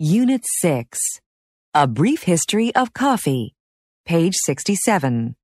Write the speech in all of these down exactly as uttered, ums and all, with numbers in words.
Unit six. A Brief History of Coffee. Page sixty-seven.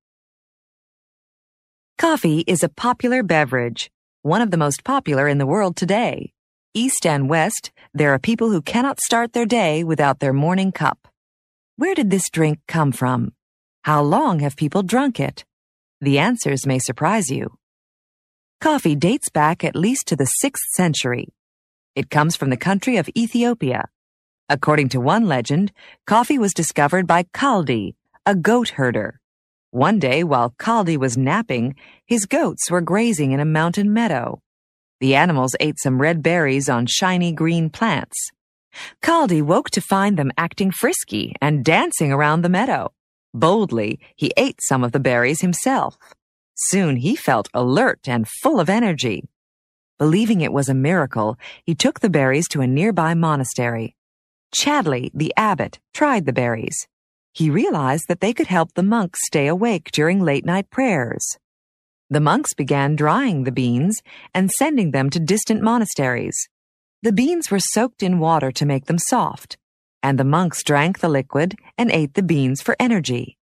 Coffee is a popular beverage, one of the most popular in the world today. East and West, there are people who cannot start their day without their morning cup. Where did this drink come from? How long have people drunk it? The answers may surprise you. Coffee dates back at least to the sixth century. It comes from the country of Ethiopia. According to one legend, coffee was discovered by Kaldi, a goat herder. One day, while Kaldi was napping, his goats were grazing in a mountain meadow. The animals ate some red berries on shiny green plants. Kaldi woke to find them acting frisky and dancing around the meadow. Boldly, he ate some of the berries himself. Soon he felt alert and full of energy. Believing it was a miracle, he took the berries to a nearby monastery. Chadley, the abbot, tried the berries. He realized that they could help the monks stay awake during late-night prayers. The monks began drying the beans and sending them to distant monasteries. The beans were soaked in water to make them soft, and the monks drank the liquid and ate the beans for energy.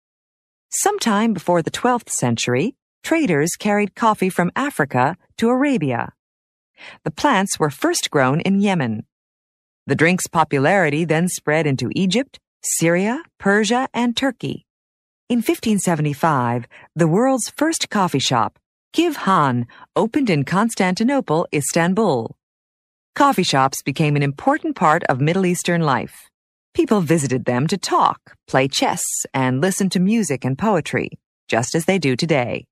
Sometime before the twelfth century, traders carried coffee from Africa to Arabia. The plants were first grown in Yemen. The drink's popularity then spread into Egypt, Syria, Persia, and Turkey. In fifteen seventy-five, the world's first coffee shop, Kiv Han, opened in Constantinople, Istanbul. Coffee shops became an important part of Middle Eastern life. People visited them to talk, play chess, and listen to music and poetry, just as they do today.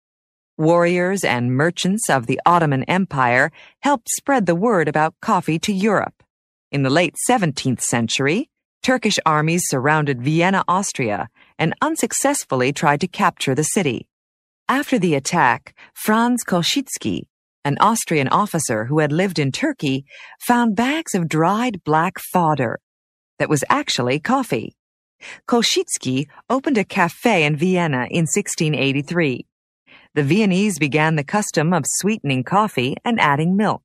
Warriors and merchants of the Ottoman Empire helped spread the word about coffee to Europe. In the late seventeenth century, Turkish armies surrounded Vienna, Austria, and unsuccessfully tried to capture the city. After the attack, Franz Kolschitsky, an Austrian officer who had lived in Turkey, found bags of dried black fodder that was actually coffee. Kolschitsky opened a cafe in Vienna in sixteen eighty-three. The Viennese began the custom of sweetening coffee and adding milk.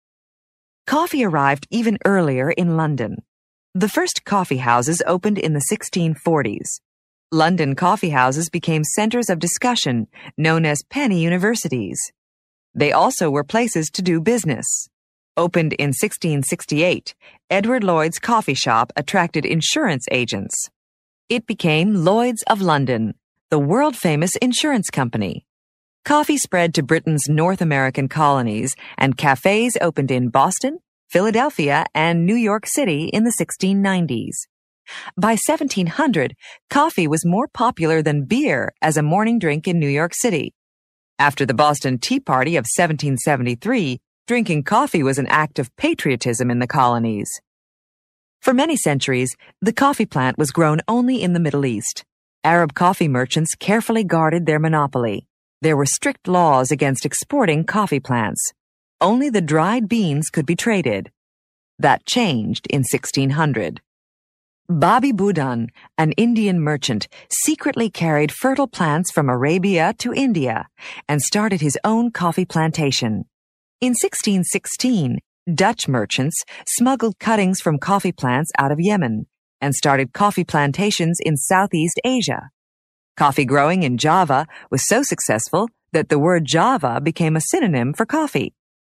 Coffee arrived even earlier in London. The first coffee houses opened in the sixteen forties. London coffee houses became centers of discussion, known as penny universities. They also were places to do business. Opened in sixteen sixty-eight, Edward Lloyd's coffee shop attracted insurance agents. It became Lloyd's of London, the world-famous insurance company. Coffee spread to Britain's North American colonies, and cafes opened in Boston, Philadelphia, and New York City in the sixteen nineties. By seventeen hundred, coffee was more popular than beer as a morning drink in New York City. After the Boston Tea Party of seventeen seventy-three, drinking coffee was an act of patriotism in the colonies. For many centuries, the coffee plant was grown only in the Middle East. Arab coffee merchants carefully guarded their monopoly. There were strict laws against exporting coffee plants. Only the dried beans could be traded. That changed in sixteen hundred. Babi Budan, an Indian merchant, secretly carried fertile plants from Arabia to India and started his own coffee plantation. In sixteen sixteen, Dutch merchants smuggled cuttings from coffee plants out of Yemen and started coffee plantations in Southeast Asia. Coffee growing in Java was so successful that the word Java became a synonym for coffee.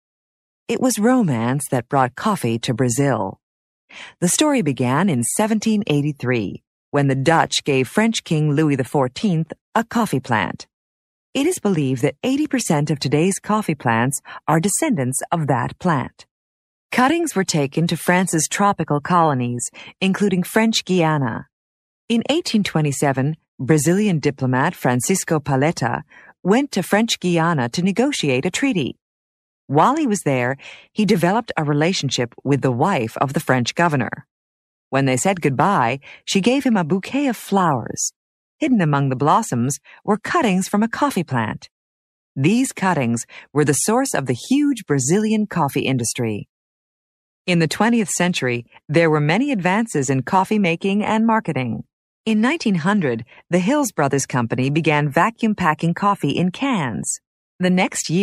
It was romance that brought coffee to Brazil. The story began in seventeen eighty-three, when the Dutch gave French King Louis the fourteenth a coffee plant. It is believed that eighty percent of today's coffee plants are descendants of that plant. Cuttings were taken to France's tropical colonies, including French Guiana. In eighteen twenty-seven, Brazilian diplomat Francisco Paleta went to French Guiana to negotiate a treaty. While he was there, he developed a relationship with the wife of the French governor. When they said goodbye, she gave him a bouquet of flowers. Hidden among the blossoms were cuttings from a coffee plant. These cuttings were the source of the huge Brazilian coffee industry. In the twentieth century, there were many advances in coffee making and marketing. In nineteen hundred, the Hills Brothers Company began vacuum packing coffee in cans. The next year,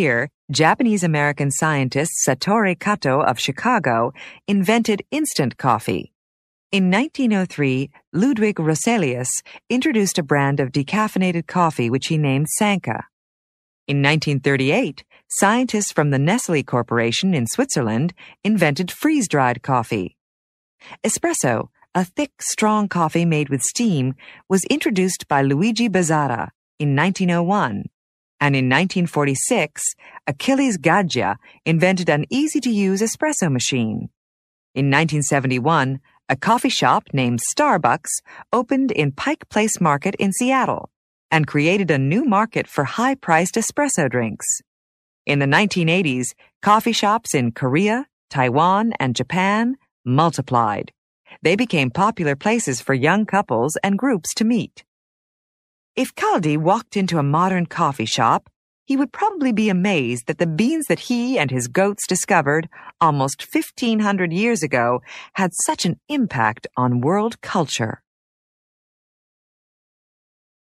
Japanese-American scientist Satoru Kato of Chicago invented instant coffee. In nineteen oh three, Ludwig Roselius introduced a brand of decaffeinated coffee which he named Sanka. In nineteen thirty-eight, scientists from the Nestle Corporation in Switzerland invented freeze-dried coffee. Espresso, a thick, strong coffee made with steam, was introduced by Luigi Bazzara in nineteen oh one. And in nineteen forty-six, Achilles Gaggia invented an easy-to-use espresso machine. In nineteen seventy-one, a coffee shop named Starbucks opened in Pike Place Market in Seattle and created a new market for high-priced espresso drinks. In the nineteen eighties, coffee shops in Korea, Taiwan, and Japan multiplied. They became popular places for young couples and groups to meet. If Kaldi walked into a modern coffee shop, he would probably be amazed that the beans that he and his goats discovered almost fifteen hundred years ago had such an impact on world culture.